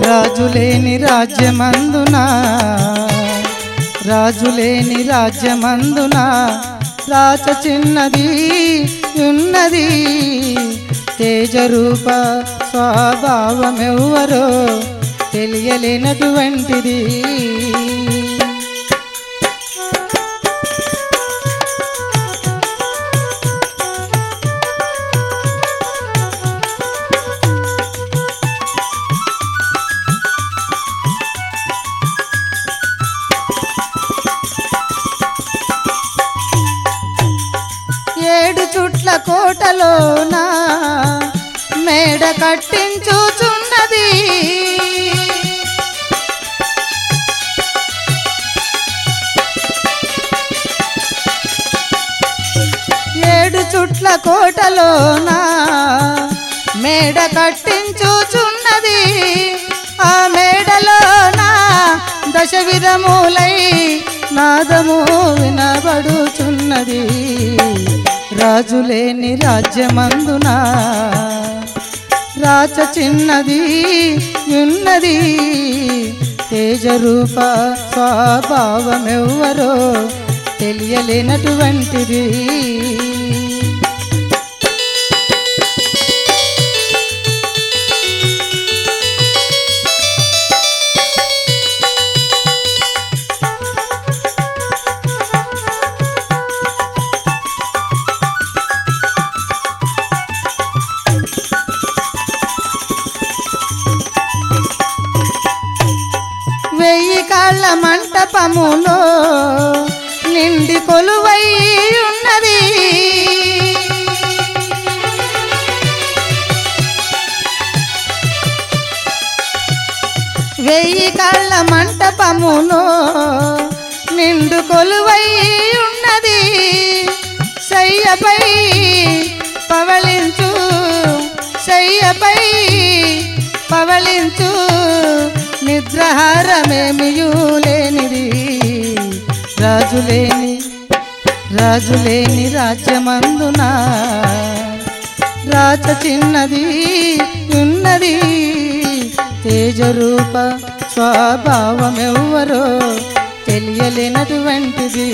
రాజులేని రాజ్యమందున రాజులేని రాజ్యమందున రాచ చిన్నది ఉన్నది తేజరూప స్వభావమెవ్వరో తెలియలేనటువంటిది ఏడు చుట్ల కోటలోన మేడ కట్టించుచున్నది ఏడు చుట్ల కోటలోన మేడ కట్టించుచున్నది ఆ మేడలోన దశ విధములై నాదము వినబడుచున్నది రాజులేని రాజ్యమందున రాచ చిన్నది ఉన్నది తేజరూప స్వభావమెవ్వరో తెలియలేనటువంటిది వెయ్యి కాళ్ళ మంటపములో నిండి కొలువై ఉన్నది వెయ్యి కాళ్ళ మంటపములో నిండు కొలువై ఉన్నది శయ్యపై పవళించు శయ్యపై పవళించు నిద్రహారమేమియూ లేనిది రాజులేని రాజ్యమందున రాచ చిన్నది ఉన్నది తేజరూప స్వభావమెవ్వరో తెలియలేనటువంటిది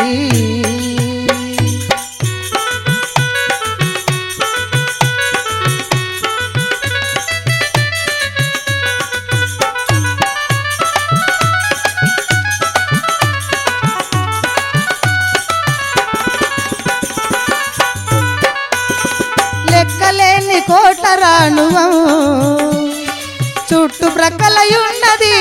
లెక్కలేని కోట రాణువం చుట్టు ప్రక్కలయున్నది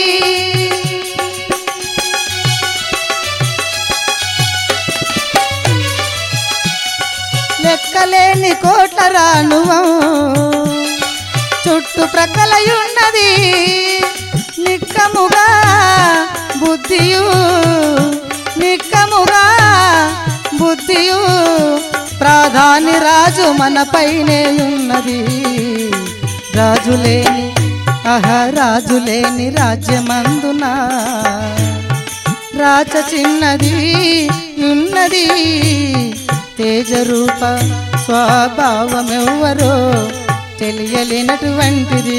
లెక్కలేని కోట రాణువం చుట్టు ప్రక్కలయున్నది నిక్కముగా బుద్ధియు నిక్కముగా బుద్ధియు ప్రాధాని రాజు మనపైనే ఉన్నది రాజులేని రాజ్యమందున రాచ చిన్నది ఉన్నది తేజరూప స్వభావమెవ్వరో తెలియలేనటువంటిది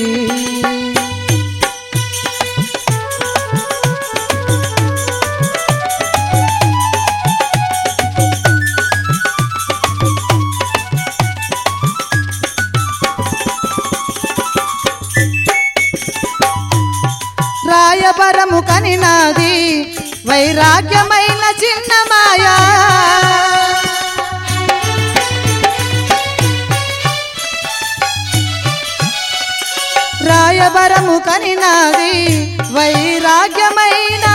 రాయబరము కనినాది వైరాగ్యమైన చిన్న మాయా రాయబరము కనినాది వైరాగ్యమైన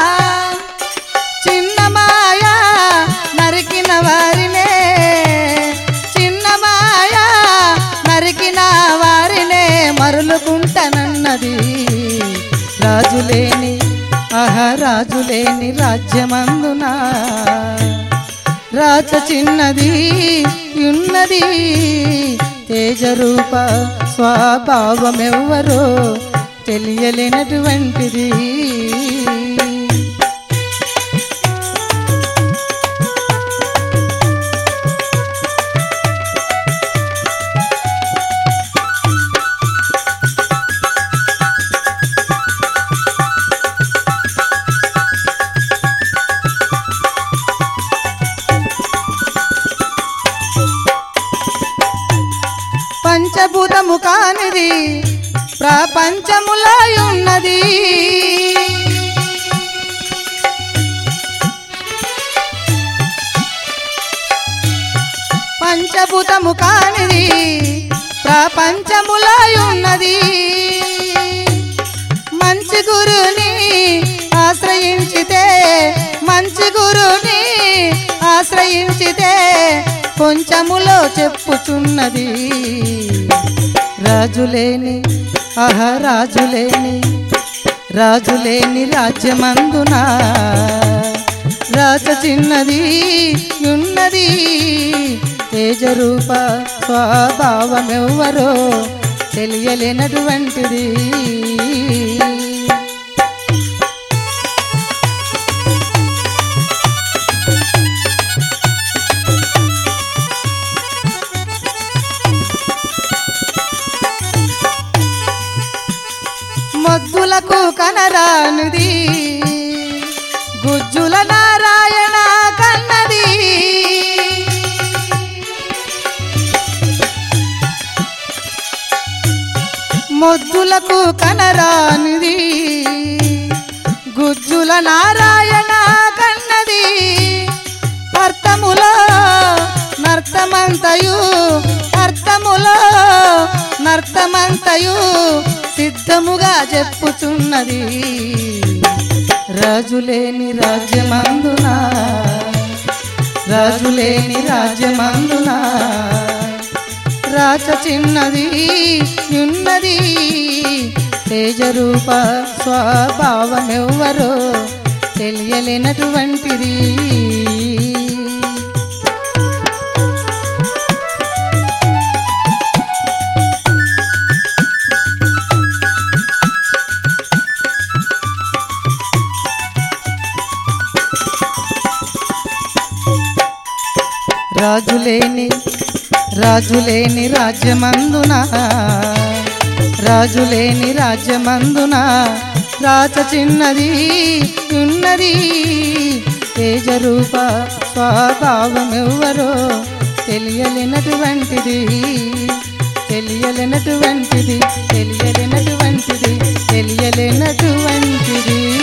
చిన్న మాయా నరికిన వారినే చిన్న మాయా నరికిన వారినే మరులుకుంటనన్నది రాజులేని రాజ్యమందున రాచ చిన్నది ఉన్నది తేజరూప స్వభావమెవ్వరో తెలియలేనటువంటిది పంచభూతము కానిది ప్రపంచములో ఉన్నది పంచభూతము కానిది ప్రపంచములో ఉన్నది మంచి గురుని ఆశ్రయించితే మంచి గురుని ఆశ్రయించితే కొంచెములో చెప్పుచున్నది రాజులేని రాజులేని రాజ్యమందున రాజ చిన్నది ఉన్నది తేజరూప స్వభావమెవ్వరో తెలియలేనటువంటిది మొద్దులకు కనరానిది గుజ్జుల నారాయణ కన్నది మొద్దులకు కనరానిది గుజ్జుల నారాయణ కన్నది అర్థములో నర్తమంతయు అర్థములో నర్తమంతయు సిద్ధముగా చెప్పుచున్నది రాజులేని రాజ్యమందున రాజులేని రాజ్యమందున రాజ చిన్నది ఉన్నది తేజరూప స్వభావమెవ్వరో తెలియలేనటువంటిది రాజులేని రాజ్యమందున రాజులేని రాజ్యమందున రాజ చిన్నది ఉన్నది తేజరూప స్వభావమెవ్వరో తెలియలేనటువంటిది తెలియలేనటువంటిది తెలియలేనటువంటిది తెలియలేనటువంటిది